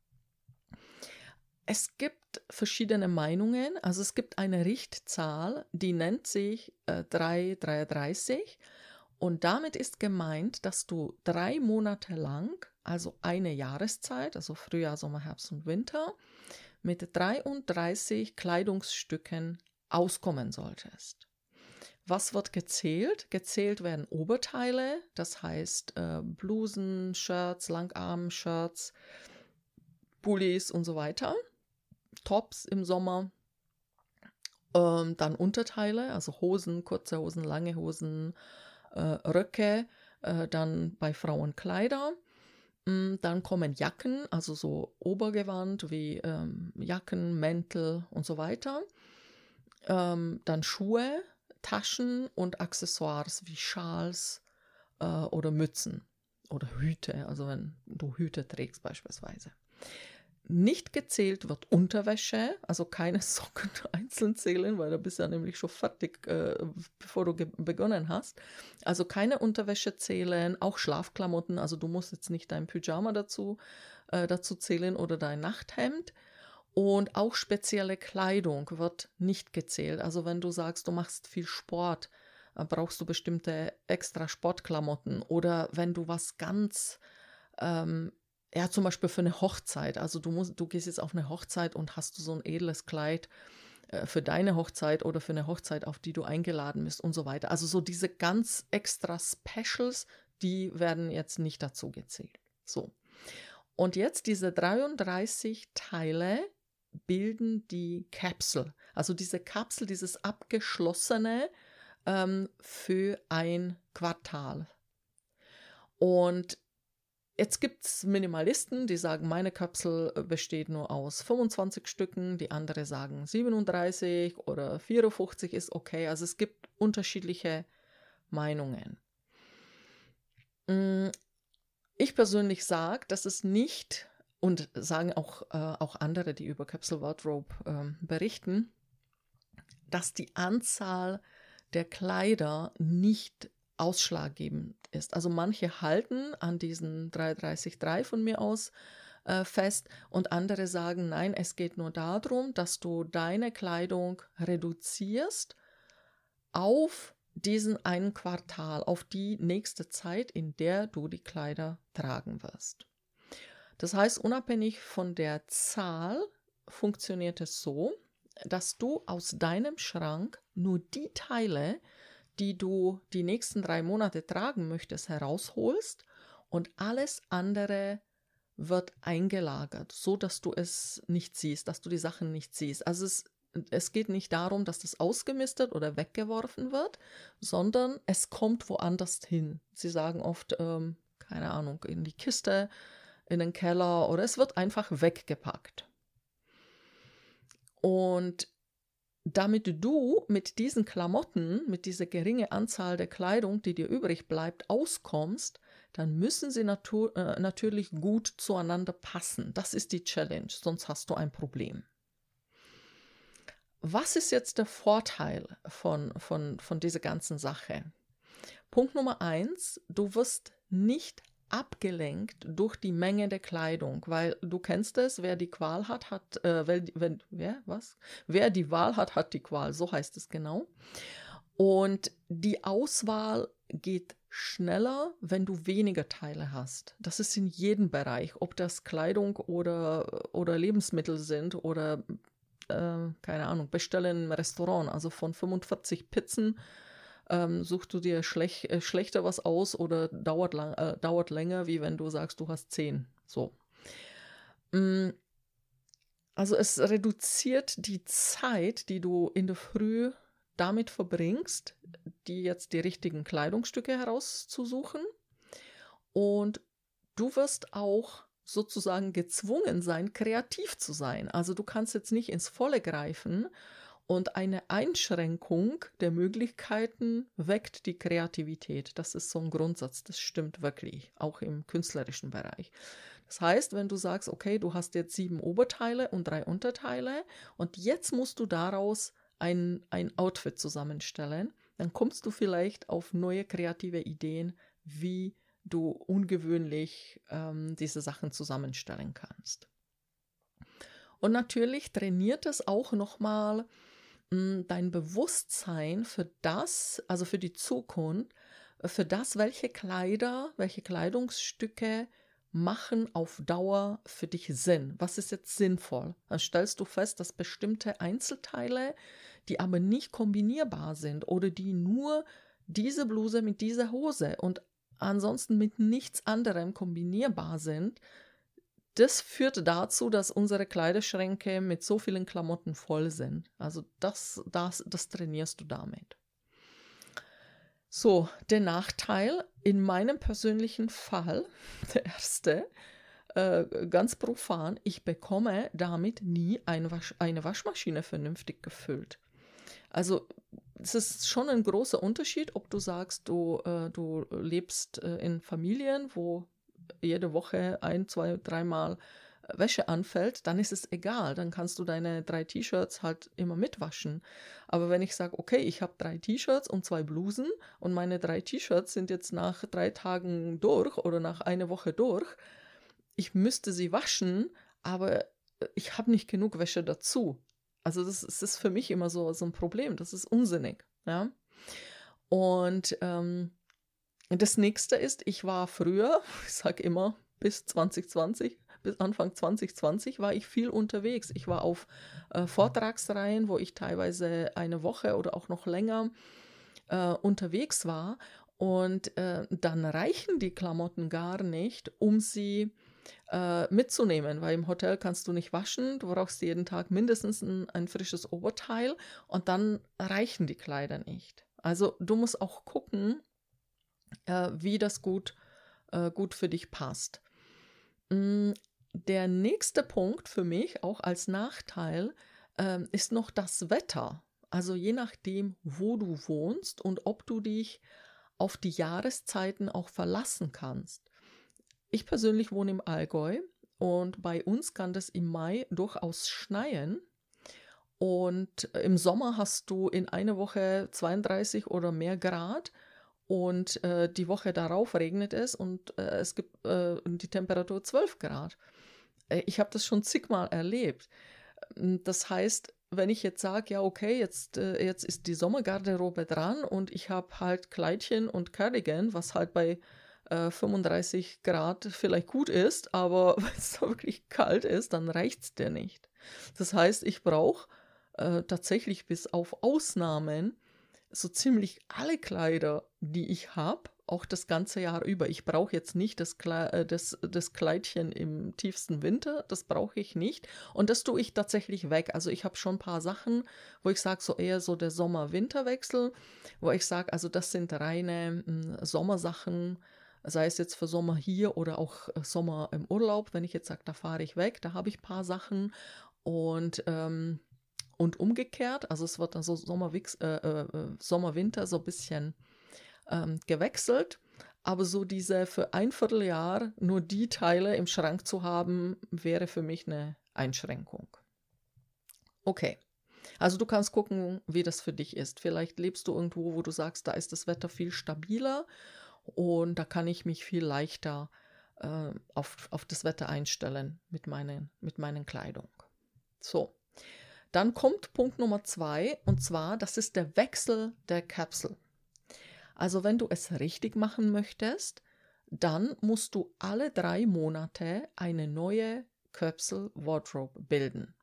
Es gibt verschiedene Meinungen, also es gibt eine Richtzahl, die nennt sich 333 und damit ist gemeint, dass du 3 Monate lang, also eine Jahreszeit, also Frühjahr, Sommer, Herbst und Winter, mit 33 Kleidungsstücken auskommen solltest. Was wird gezählt? Gezählt werden Oberteile, das heißt Blusen, Shirts, Langarm-Shirts, Pullis und so weiter, Tops im Sommer Dann Unterteile, also Hosen, kurze Hosen, lange Hosen, Röcke, dann bei Frauen Kleider. Dann kommen Jacken, also so Obergewand wie Jacken, Mäntel und so weiter. Dann Schuhe, Taschen und Accessoires wie Schals oder Mützen oder Hüte, also wenn du Hüte trägst beispielsweise. Nicht gezählt wird Unterwäsche, also keine Socken einzeln zählen, weil da bist du ja nämlich schon fertig, bevor du begonnen hast. Also keine Unterwäsche zählen, auch Schlafklamotten, also du musst jetzt nicht dein Pyjama dazu zählen oder dein Nachthemd. Und auch spezielle Kleidung wird nicht gezählt. Also wenn du sagst, du machst viel Sport, brauchst du bestimmte extra Sportklamotten. Oder wenn du was ganz, zum Beispiel für eine Hochzeit. Also du gehst jetzt auf eine Hochzeit und hast du so ein edles Kleid für deine Hochzeit oder für eine Hochzeit, auf die du eingeladen bist und so weiter. Also so diese ganz extra Specials, die werden jetzt nicht dazu gezählt. So. Und jetzt diese 33 Teile bilden die Kapsel. Also diese Kapsel, dieses abgeschlossene für ein Quartal. Und jetzt gibt es Minimalisten, die sagen, meine Kapsel besteht nur aus 25 Stücken, die andere sagen 37 oder 54 ist okay. Also es gibt unterschiedliche Meinungen. Ich persönlich sage, dass es nicht, und sagen auch andere, die über Capsule Wardrobe berichten, dass die Anzahl der Kleider nicht ausschlaggebend ist. Also manche halten an diesen 333 von mir aus fest und andere sagen, nein, es geht nur darum, dass du deine Kleidung reduzierst auf diesen einen Quartal, auf die nächste Zeit, in der du die Kleider tragen wirst. Das heißt, unabhängig von der Zahl funktioniert es so, dass du aus deinem Schrank nur die Teile, die du die nächsten 3 Monate tragen möchtest, herausholst und alles andere wird eingelagert, so dass du es nicht siehst, dass du die Sachen nicht siehst. Also es geht nicht darum, dass das ausgemistet oder weggeworfen wird, sondern es kommt woanders hin. Sie sagen oft, keine Ahnung, in die Kiste, in den Keller oder es wird einfach weggepackt. Und damit du mit diesen Klamotten, mit dieser geringen Anzahl der Kleidung, die dir übrig bleibt, auskommst, dann müssen sie natürlich gut zueinander passen. Das ist die Challenge, sonst hast du ein Problem. Was ist jetzt der Vorteil von dieser ganzen Sache? Punkt Nummer 1, du wirst nicht abgelenkt durch die Menge der Kleidung, weil du kennst es, wer die Qual hat, wer die Wahl hat, hat die Qual, so heißt es genau. Und die Auswahl geht schneller, wenn du weniger Teile hast. Das ist in jedem Bereich, ob das Kleidung oder Lebensmittel sind oder keine Ahnung, bestellen im Restaurant, also von 45 Pizzen suchst du dir schlechter was aus oder dauert länger, wie wenn du sagst, du hast 10. So. Also es reduziert die Zeit, die du in der Früh damit verbringst, die richtigen Kleidungsstücke herauszusuchen. Und du wirst auch sozusagen gezwungen sein, kreativ zu sein. Also du kannst jetzt nicht ins Volle greifen und eine Einschränkung der Möglichkeiten weckt die Kreativität. Das ist so ein Grundsatz, das stimmt wirklich, auch im künstlerischen Bereich. Das heißt, wenn du sagst, okay, du hast jetzt 7 Oberteile und 3 Unterteile und jetzt musst du daraus ein Outfit zusammenstellen, dann kommst du vielleicht auf neue kreative Ideen, wie du ungewöhnlich diese Sachen zusammenstellen kannst. Und natürlich trainiert es auch nochmal dein Bewusstsein für das, also für die Zukunft, für das, welche Kleidungsstücke machen auf Dauer für dich Sinn. Was ist jetzt sinnvoll? Dann stellst du fest, dass bestimmte Einzelteile, die aber nicht kombinierbar sind oder die nur diese Bluse mit dieser Hose und ansonsten mit nichts anderem kombinierbar sind, das führt dazu, dass unsere Kleiderschränke mit so vielen Klamotten voll sind. Also das trainierst du damit. So, der Nachteil in meinem persönlichen Fall, der erste, ganz profan, ich bekomme damit nie eine Waschmaschine vernünftig gefüllt. Also es ist schon ein großer Unterschied, ob du sagst, du lebst in Familien, wo jede Woche 1, 2, 3 Mal Wäsche anfällt, dann ist es egal. Dann kannst du deine 3 T-Shirts halt immer mitwaschen. Aber wenn ich sage, okay, ich habe 3 T-Shirts und 2 Blusen und meine 3 T-Shirts sind jetzt nach 3 Tagen durch oder nach einer Woche durch, ich müsste sie waschen, aber ich habe nicht genug Wäsche dazu. Also das ist für mich immer so ein Problem. Das ist unsinnig. Ja? Und das nächste ist, ich war früher, ich sage immer, bis Anfang 2020 war ich viel unterwegs. Ich war auf Vortragsreihen, wo ich teilweise eine Woche oder auch noch länger unterwegs war. Und dann reichen die Klamotten gar nicht, um sie mitzunehmen, weil im Hotel kannst du nicht waschen, du brauchst jeden Tag mindestens ein frisches Oberteil und dann reichen die Kleider nicht. Also du musst auch gucken, wie das gut für dich passt. Der nächste Punkt für mich, auch als Nachteil, ist noch das Wetter. Also je nachdem, wo du wohnst und ob du dich auf die Jahreszeiten auch verlassen kannst. Ich persönlich wohne im Allgäu und bei uns kann das im Mai durchaus schneien. Und im Sommer hast du in einer Woche 32 oder mehr Grad und die Woche darauf regnet es und es gibt die Temperatur 12 Grad. Ich habe das schon zigmal erlebt. Das heißt, wenn ich jetzt sage, ja okay, jetzt ist die Sommergarderobe dran und ich habe halt Kleidchen und Cardigan, was halt bei 35 Grad vielleicht gut ist, aber wenn es wirklich kalt ist, dann reicht es dir nicht. Das heißt, ich brauche tatsächlich bis auf Ausnahmen so ziemlich alle Kleider, die ich habe, auch das ganze Jahr über. Ich brauche jetzt nicht das Kleidchen im tiefsten Winter, das brauche ich nicht. Und das tue ich tatsächlich weg. Also ich habe schon ein paar Sachen, wo ich sage, so eher so der Sommer-Winter-Wechsel, wo ich sage, also das sind reine Sommersachen, sei es jetzt für Sommer hier oder auch Sommer im Urlaub. Wenn ich jetzt sage, da fahre ich weg, da habe ich ein paar Sachen und umgekehrt, also es wird dann so Sommer-Winter so ein bisschen gewechselt, aber so diese für ein Vierteljahr nur die Teile im Schrank zu haben, wäre für mich eine Einschränkung. Okay, also du kannst gucken, wie das für dich ist. Vielleicht lebst du irgendwo, wo du sagst, da ist das Wetter viel stabiler und da kann ich mich viel leichter auf das Wetter einstellen mit meinen Kleidung. So. Dann kommt Punkt Nummer 2 und zwar, das ist der Wechsel der Kapsel. Also wenn du es richtig machen möchtest, dann musst du alle 3 Monate eine neue Kapsel-Wardrobe bilden.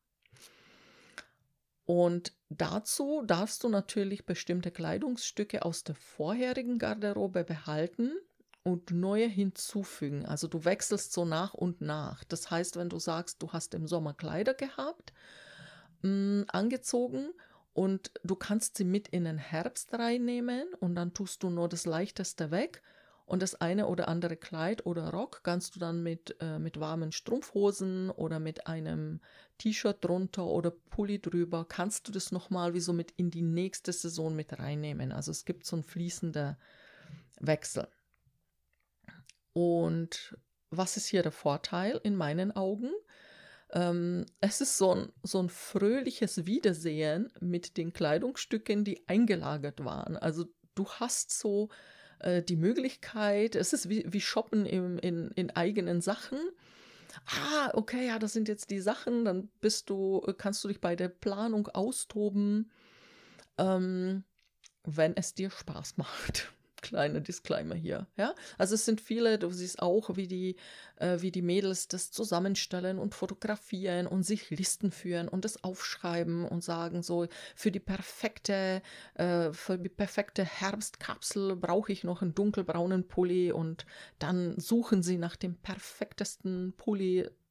Und dazu darfst du natürlich bestimmte Kleidungsstücke aus der vorherigen Garderobe behalten und neue hinzufügen. Also du wechselst so nach und nach. Das heißt, wenn du sagst, du hast im Sommer Kleider gehabt, angezogen und du kannst sie mit in den Herbst reinnehmen und dann tust du nur das Leichteste weg und das eine oder andere Kleid oder Rock kannst du dann mit warmen Strumpfhosen oder mit einem T-Shirt drunter oder Pulli drüber, kannst du das nochmal wie so mit in die nächste Saison mit reinnehmen. Also es gibt so einen fließenden Wechsel. Und was ist hier der Vorteil in meinen Augen? Es ist so ein fröhliches Wiedersehen mit den Kleidungsstücken, die eingelagert waren. Also du hast so die Möglichkeit, es ist wie Shoppen in eigenen Sachen. Okay, ja, das sind jetzt die Sachen, dann kannst du dich bei der Planung austoben, wenn es dir Spaß macht. Kleiner Disclaimer hier, ja. Also es sind viele, du siehst auch, wie die Mädels das zusammenstellen und fotografieren und sich Listen führen und das aufschreiben und sagen so, für die perfekte Herbstkapsel brauche ich noch einen dunkelbraunen Pulli und dann suchen sie nach dem perfektesten Pulli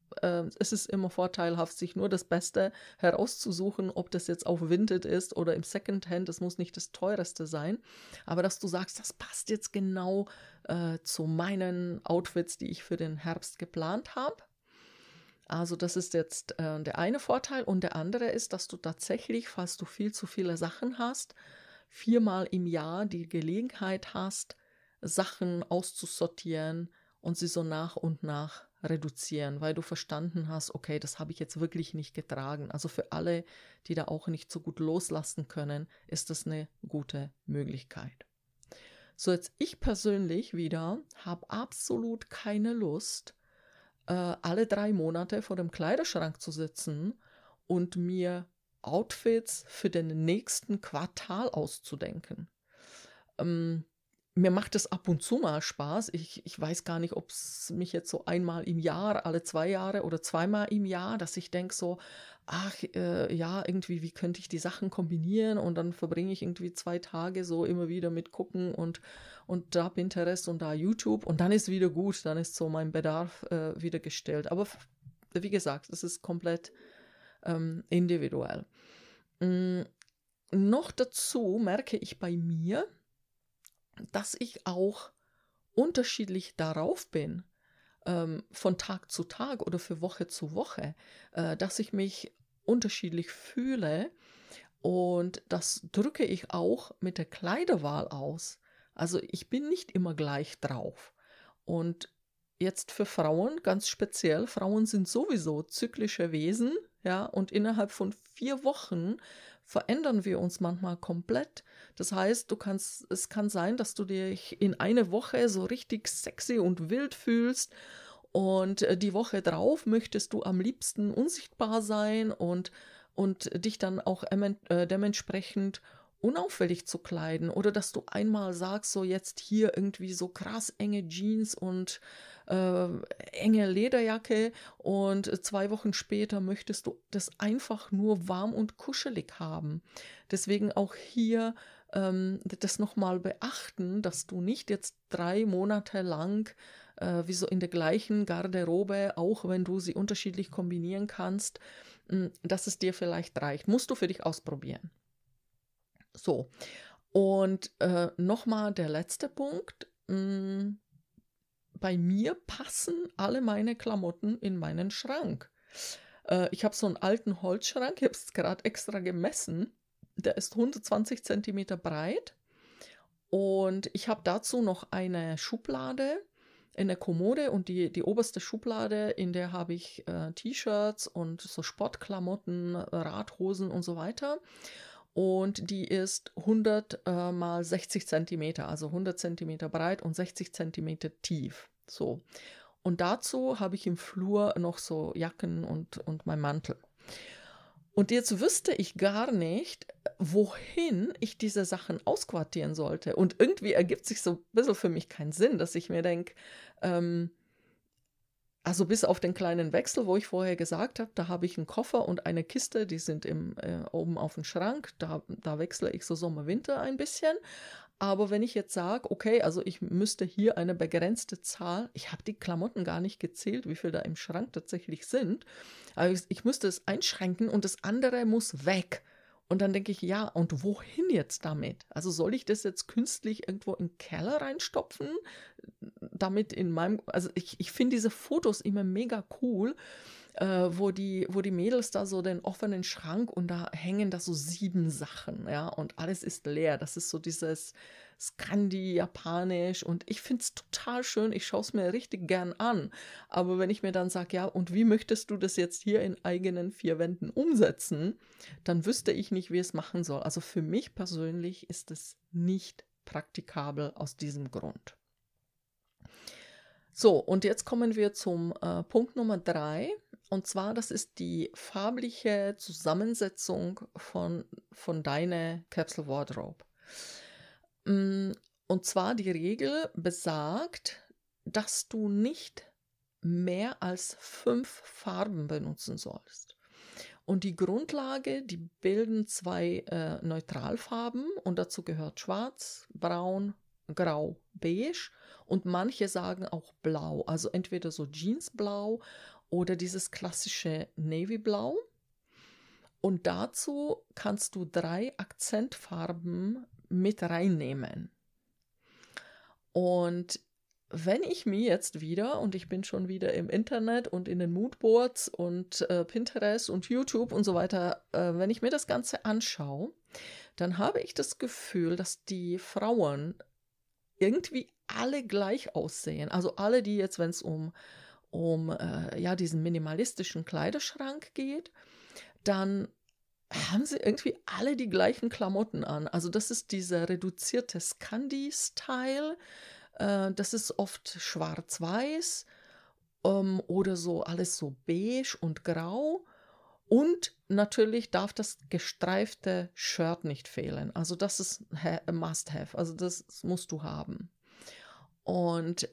es ist immer vorteilhaft, sich nur das Beste herauszusuchen, ob das jetzt auf Vinted ist oder im Secondhand. Das muss nicht das Teureste sein. Aber dass du sagst, das passt jetzt genau zu meinen Outfits, die ich für den Herbst geplant habe. Also das ist jetzt der eine Vorteil. Und der andere ist, dass du tatsächlich, falls du viel zu viele Sachen hast, 4-mal im Jahr die Gelegenheit hast, Sachen auszusortieren und sie so nach und nach reduzieren, weil du verstanden hast, okay, das habe ich jetzt wirklich nicht getragen. Also für alle, die da auch nicht so gut loslassen können, ist das eine gute Möglichkeit. So, jetzt ich persönlich wieder habe absolut keine Lust, alle 3 Monate vor dem Kleiderschrank zu sitzen und mir Outfits für den nächsten Quartal auszudenken. Mir macht es ab und zu mal Spaß. Ich weiß gar nicht, ob es mich jetzt so einmal im Jahr, alle 2 Jahre oder 2-mal im Jahr, dass ich denke so, ja, irgendwie, wie könnte ich die Sachen kombinieren? Und dann verbringe ich irgendwie 2 Tage so immer wieder mit gucken und da Pinterest und da YouTube und dann ist wieder gut, dann ist so mein Bedarf wieder gestellt. Aber wie gesagt, es ist komplett individuell. Noch dazu merke ich bei mir, dass ich auch unterschiedlich darauf bin, von Tag zu Tag oder für Woche zu Woche, dass ich mich unterschiedlich fühle und das drücke ich auch mit der Kleiderwahl aus. Also ich bin nicht immer gleich drauf. Und jetzt für Frauen ganz speziell, Frauen sind sowieso zyklische Wesen, ja, und innerhalb von 4 Wochen verändern wir uns manchmal komplett. Das heißt, es kann sein, dass du dich in einer Woche so richtig sexy und wild fühlst und die Woche drauf möchtest du am liebsten unsichtbar sein und dich dann auch dementsprechend unauffällig zu kleiden oder dass du einmal sagst, so jetzt hier irgendwie so krass enge Jeans und enge Lederjacke und 2 Wochen später möchtest du das einfach nur warm und kuschelig haben. Deswegen auch hier das nochmal beachten, dass du nicht jetzt 3 Monate lang wie so in der gleichen Garderobe, auch wenn du sie unterschiedlich kombinieren kannst, dass es dir vielleicht reicht. Musst du für dich ausprobieren. So, und nochmal der letzte Punkt. Bei mir passen alle meine Klamotten in meinen Schrank. Ich habe so einen alten Holzschrank, ich habe es gerade extra gemessen. Der ist 120 Zentimeter breit und ich habe dazu noch eine Schublade in der Kommode und die oberste Schublade, in der habe ich T-Shirts und so Sportklamotten, Radhosen und so weiter. Und die ist 100 mal 60 Zentimeter, also 100 Zentimeter breit und 60 Zentimeter tief. So. Und dazu habe ich im Flur noch so Jacken und mein Mantel. Und jetzt wüsste ich gar nicht, wohin ich diese Sachen ausquartieren sollte. Und irgendwie ergibt sich so ein bisschen für mich keinen Sinn, dass ich mir denke, also bis auf den kleinen Wechsel, wo ich vorher gesagt habe, da habe ich einen Koffer und eine Kiste, die sind oben auf dem Schrank, da wechsle ich so Sommer-Winter ein bisschen. Aber wenn ich jetzt sage, okay, also ich müsste hier eine begrenzte Zahl, ich habe die Klamotten gar nicht gezählt, wie viel da im Schrank tatsächlich sind, aber ich müsste es einschränken und das andere muss weg. Und dann denke ich, ja, und wohin jetzt damit? Also soll ich das jetzt künstlich irgendwo in den Keller reinstopfen? Damit also ich finde diese Fotos immer mega cool, wo die Mädels da so den offenen Schrank und da hängen da so 7 Sachen, ja, und alles ist leer. Das ist so dieses Skandi-Japanisch und ich finde es total schön, ich schaue es mir richtig gern an. Aber wenn ich mir dann sage, ja, und wie möchtest du das jetzt hier in eigenen 4 Wänden umsetzen, dann wüsste ich nicht, wie es machen soll. Also für mich persönlich ist es nicht praktikabel aus diesem Grund. So, und jetzt kommen wir zum Punkt Nummer 3. Und zwar, das ist die farbliche Zusammensetzung von deiner Capsule Wardrobe. Und zwar die Regel besagt, dass du nicht mehr als 5 Farben benutzen sollst. Und die Grundlage, die bilden 2 Neutralfarben und dazu gehört Schwarz, Braun, Grau, Beige und manche sagen auch Blau. Also entweder so Jeansblau oder dieses klassische Navyblau. Und dazu kannst du 3 Akzentfarben mit reinnehmen. Und wenn ich mir jetzt wieder, und ich bin schon wieder im Internet und in den Moodboards und Pinterest und YouTube und so weiter, wenn ich mir das Ganze anschaue, dann habe ich das Gefühl, dass die Frauen irgendwie alle gleich aussehen. Also alle, die jetzt, wenn es um diesen minimalistischen Kleiderschrank geht, dann haben sie irgendwie alle die gleichen Klamotten an. Also das ist dieser reduzierte Scandi-Style. Das ist oft schwarz-weiß oder so alles so beige und grau. Und natürlich darf das gestreifte Shirt nicht fehlen. Also das ist a must-have. Also das musst du haben. Und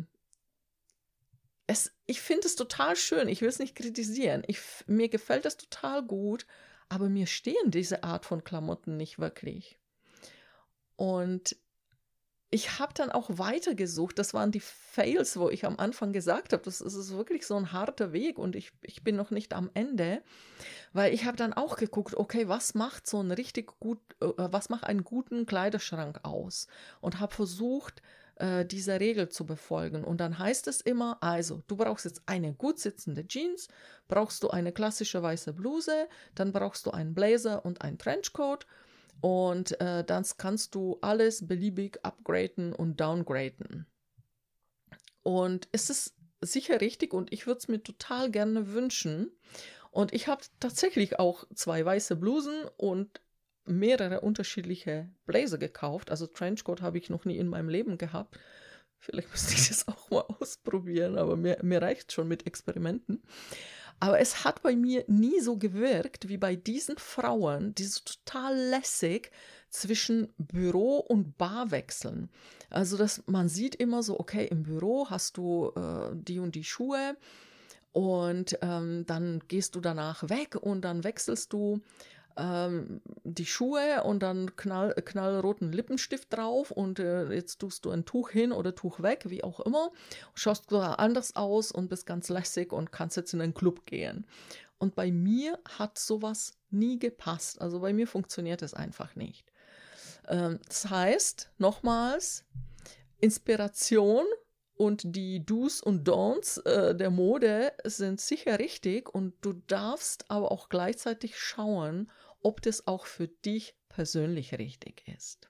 ich finde es total schön. Ich will es nicht kritisieren. Mir gefällt das total gut. Aber mir stehen diese Art von Klamotten nicht wirklich. Und ich habe dann auch weitergesucht. Das waren die Fails, wo ich am Anfang gesagt habe, das ist wirklich so ein harter Weg und ich bin noch nicht am Ende, weil ich habe dann auch geguckt, okay, was macht was macht einen guten Kleiderschrank aus? Und habe versucht, diese Regel zu befolgen. Und dann heißt es immer, also, du brauchst jetzt eine gut sitzende Jeans, brauchst du eine klassische weiße Bluse, dann brauchst du einen Blazer und einen Trenchcoat und dann kannst du alles beliebig upgraden und downgraden. Und es ist sicher richtig und ich würde es mir total gerne wünschen. Und ich habe tatsächlich auch 2 weiße Blusen und mehrere unterschiedliche Blazer gekauft. Also Trenchcoat habe ich noch nie in meinem Leben gehabt. Vielleicht müsste ich das auch mal ausprobieren, aber mir reicht schon mit Experimenten. Aber es hat bei mir nie so gewirkt wie bei diesen Frauen, die so total lässig zwischen Büro und Bar wechseln. Also man sieht immer so, okay, im Büro hast du die und die Schuhe und dann gehst du danach weg und dann wechselst du die Schuhe und dann knallroten Lippenstift drauf und jetzt tust du ein Tuch hin oder Tuch weg, wie auch immer, schaust du anders aus und bist ganz lässig und kannst jetzt in einen Club gehen. Und bei mir hat sowas nie gepasst. Also bei mir funktioniert es einfach nicht. Das heißt, nochmals, Inspiration und die Do's und Don'ts der Mode sind sicher richtig und du darfst aber auch gleichzeitig schauen, ob das auch für dich persönlich richtig ist.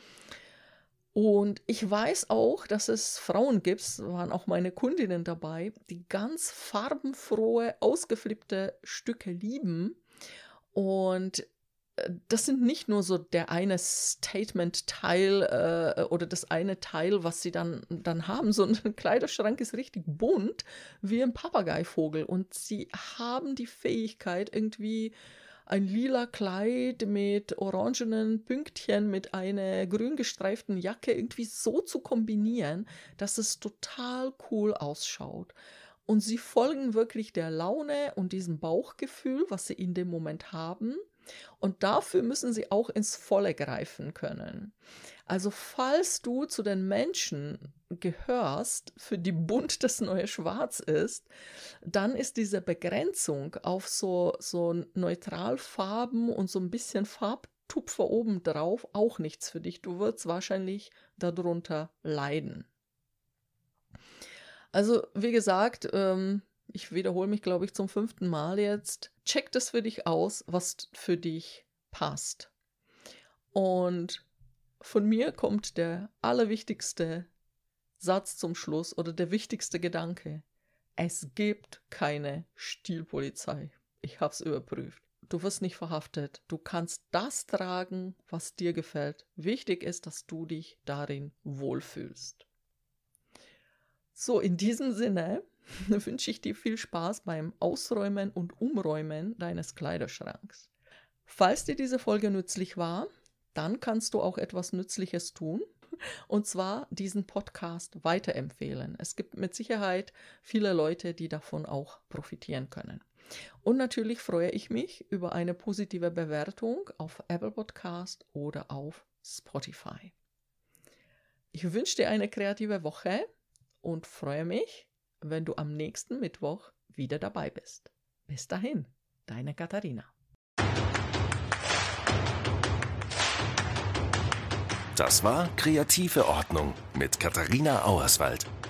Und ich weiß auch, dass es Frauen gibt, waren auch meine Kundinnen dabei, die ganz farbenfrohe, ausgeflippte Stücke lieben. Und das sind nicht nur so der eine Statement-Teil oder das eine Teil, was sie dann haben, sondern ein Kleiderschrank ist richtig bunt, wie ein Papageifvogel. Und sie haben die Fähigkeit, irgendwie ein lila Kleid mit orangenen Pünktchen, mit einer grün gestreiften Jacke irgendwie so zu kombinieren, dass es total cool ausschaut. Und sie folgen wirklich der Laune und diesem Bauchgefühl, was sie in dem Moment haben. Und dafür müssen sie auch ins Volle greifen können. Also falls du zu den Menschen gehörst, für die bunt das neue Schwarz ist, dann ist diese Begrenzung auf so Neutralfarben und so ein bisschen Farbtupfer obendrauf auch nichts für dich. Du wirst wahrscheinlich darunter leiden. Also wie gesagt, ich wiederhole mich, glaube ich, zum 5. Mal jetzt. Check das für dich aus, was für dich passt. Und von mir kommt der allerwichtigste Satz zum Schluss oder der wichtigste Gedanke. Es gibt keine Stilpolizei. Ich habe es überprüft. Du wirst nicht verhaftet. Du kannst das tragen, was dir gefällt. Wichtig ist, dass du dich darin wohlfühlst. So, in diesem Sinne wünsche ich dir viel Spaß beim Ausräumen und Umräumen deines Kleiderschranks. Falls dir diese Folge nützlich war, dann kannst du auch etwas Nützliches tun, und zwar diesen Podcast weiterempfehlen. Es gibt mit Sicherheit viele Leute, die davon auch profitieren können. Und natürlich freue ich mich über eine positive Bewertung auf Apple Podcast oder auf Spotify. Ich wünsche dir eine kreative Woche und freue mich, wenn du am nächsten Mittwoch wieder dabei bist. Bis dahin, deine Katharina. Das war Kreative Ordnung mit Katharina Auerswald.